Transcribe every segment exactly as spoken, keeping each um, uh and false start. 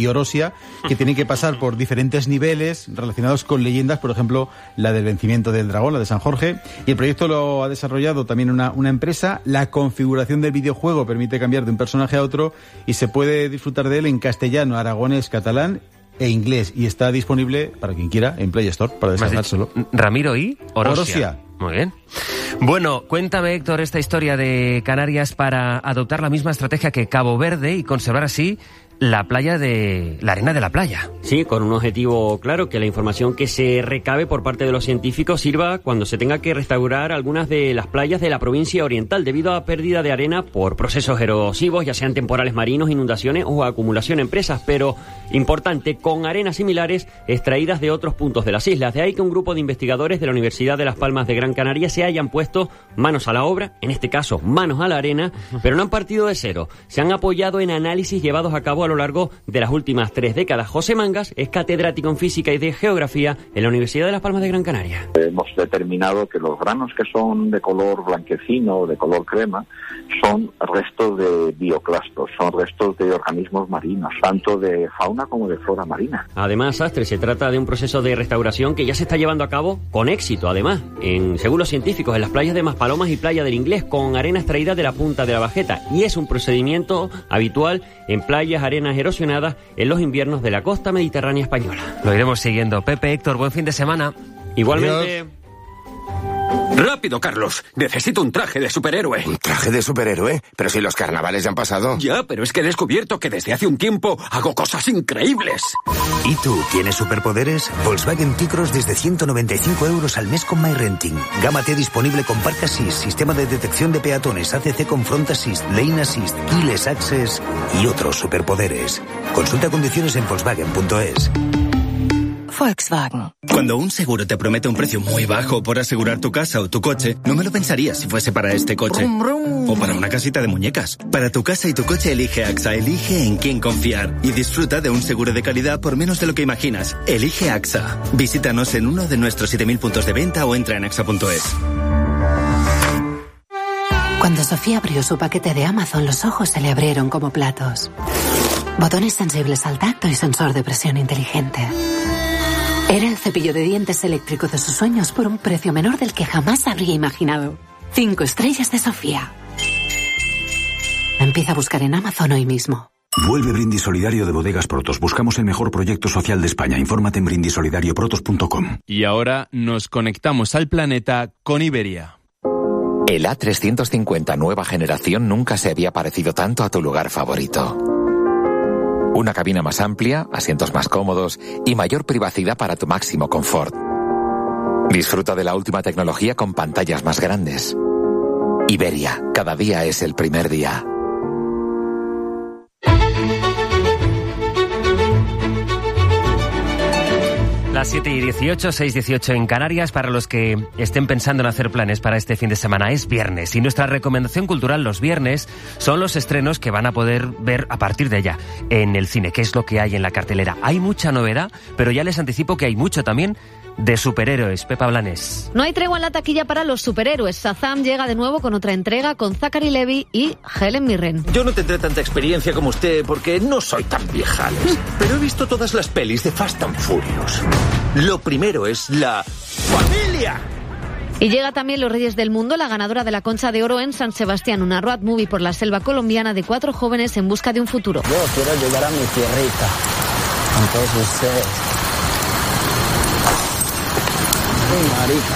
y Orosia, que tienen que pasar por diferentes niveles relacionados con leyendas, por ejemplo, la del vencimiento del dragón, la de San Jorge. Y el proyecto lo ha desarrollado también una, una empresa. La configuración del videojuego permite cambiar de un personaje a otro y se puede disfrutar de él en castellano, aragonés, catalán e inglés, y está disponible para quien quiera en Play Store para descargárselo. Ramiro y Orosia. Orosia. Muy bien. Bueno, cuéntame, Héctor, esta historia de Canarias para adoptar la misma estrategia que Cabo Verde y conservar así la playa de la arena de la playa. Sí, con un objetivo claro, que la información que se recabe por parte de los científicos sirva cuando se tenga que restaurar algunas de las playas de la provincia oriental debido a pérdida de arena por procesos erosivos, ya sean temporales marinos, inundaciones o acumulación en presas, pero importante, con arenas similares extraídas de otros puntos de las islas. De ahí que un grupo de investigadores de la Universidad de Las Palmas de Gran Canaria se hayan puesto manos a la obra, en este caso manos a la arena, pero no han partido de cero. Se han apoyado en análisis llevados a cabo a a lo largo de las últimas tres décadas. José Mangas es catedrático en Física y de Geografía en la Universidad de Las Palmas de Gran Canaria. Hemos determinado que los granos que son de color blanquecino o de color crema son restos de bioclastos, son restos de organismos marinos, tanto de fauna como de flora marina. Además, Astre, se trata de un proceso de restauración que ya se está llevando a cabo con éxito, además, en, según los científicos, en las playas de Maspalomas y Playa del Inglés, con arena extraída de la punta de la Bajeta, y es un procedimiento habitual en playas, arenas erosionadas en los inviernos de la costa mediterránea española. Lo iremos siguiendo. Pepe, Héctor, buen fin de semana. Igualmente. Adiós. ¡Rápido, Carlos! Necesito un traje de superhéroe. ¿Un traje de superhéroe? Pero si los carnavales ya han pasado. Ya, pero es que he descubierto que desde hace un tiempo hago cosas increíbles. ¿Y tú tienes superpoderes? Volkswagen T-Cross desde ciento noventa y cinco euros al mes con MyRenting. Gama T disponible con Park Assist, sistema de detección de peatones, A C C con Front Assist, Lane Assist, Keyless Access y otros superpoderes. Consulta condiciones en Volkswagen punto es. Volkswagen. Cuando un seguro te promete un precio muy bajo por asegurar tu casa o tu coche, no me lo pensaría si fuese para este coche. Brum, brum. O para una casita de muñecas. Para tu casa y tu coche elige AXA, elige en quién confiar y disfruta de un seguro de calidad por menos de lo que imaginas. Elige AXA. Visítanos en uno de nuestros siete mil puntos de venta o entra en axa punto es. Cuando Sofía abrió su paquete de Amazon, los ojos se le abrieron como platos. Botones sensibles al tacto y sensor de presión inteligente. Era el cepillo de dientes eléctrico de sus sueños por un precio menor del que jamás habría imaginado. Cinco estrellas de Sofía. Empieza a buscar en Amazon hoy mismo. Vuelve Brindis Solidario de Bodegas Protos. Buscamos el mejor proyecto social de España. Infórmate en brindis solidario protos punto com. Y ahora nos conectamos al planeta con Iberia. El A trescientos cincuenta nueva generación nunca se había parecido tanto a tu lugar favorito. Una cabina más amplia, asientos más cómodos y mayor privacidad para tu máximo confort. Disfruta de la última tecnología con pantallas más grandes. Iberia, cada día es el primer día. Las siete y dieciocho, seis dieciocho en Canarias. Para los que estén pensando en hacer planes para este fin de semana, es viernes. Y nuestra recomendación cultural los viernes son los estrenos que van a poder ver a partir de ya en el cine. ¿Qué es lo que hay en la cartelera? Hay mucha novedad, pero ya les anticipo que hay mucho también de superhéroes. Pepa Blanes. No hay tregua en la taquilla para los superhéroes. Shazam llega de nuevo con otra entrega con Zachary Levi y Helen Mirren. Yo no tendré tanta experiencia como usted porque no soy tan viejales. Pero he visto todas las pelis de Fast and Furious. Lo primero es la familia. Y llega también Los Reyes del Mundo, la ganadora de la Concha de Oro en San Sebastián, una road movie por la selva colombiana de cuatro jóvenes en busca de un futuro. Yo quiero llegar a mi tierrita con todos ustedes. Marica.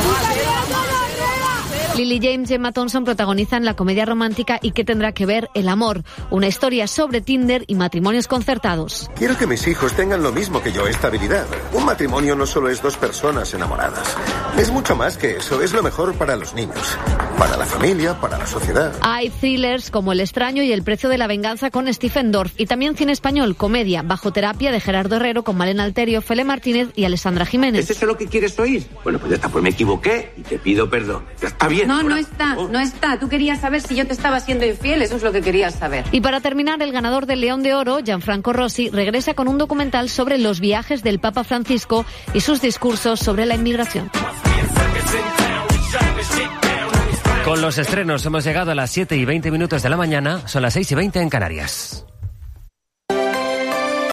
Lily James y Emma Thompson protagonizan la comedia romántica ¿Y qué tendrá que ver el amor? Una historia sobre Tinder y matrimonios concertados. Quiero que mis hijos tengan lo mismo que yo, estabilidad. Un matrimonio no solo es dos personas enamoradas. Es mucho más que eso, es lo mejor para los niños, para la familia, para la sociedad. Hay thrillers como El extraño y El precio de la venganza con Stephen Dorff. Y también cine español, comedia, Bajo terapia de Gerardo Herrero con Malena Alterio, Fele Martínez y Alessandra Jiménez. ¿Es eso lo que quieres oír? Bueno, pues ya está, pues me equivoqué y te pido perdón. Ya está bien. No, no está, no está. Tú querías saber si yo te estaba siendo infiel, eso es lo que querías saber. Y para terminar, el ganador del León de Oro, Gianfranco Rossi, regresa con un documental sobre los viajes del Papa Francisco y sus discursos sobre la inmigración. Con los estrenos hemos llegado a las siete y veinte minutos de la mañana, son las seis y veinte en Canarias.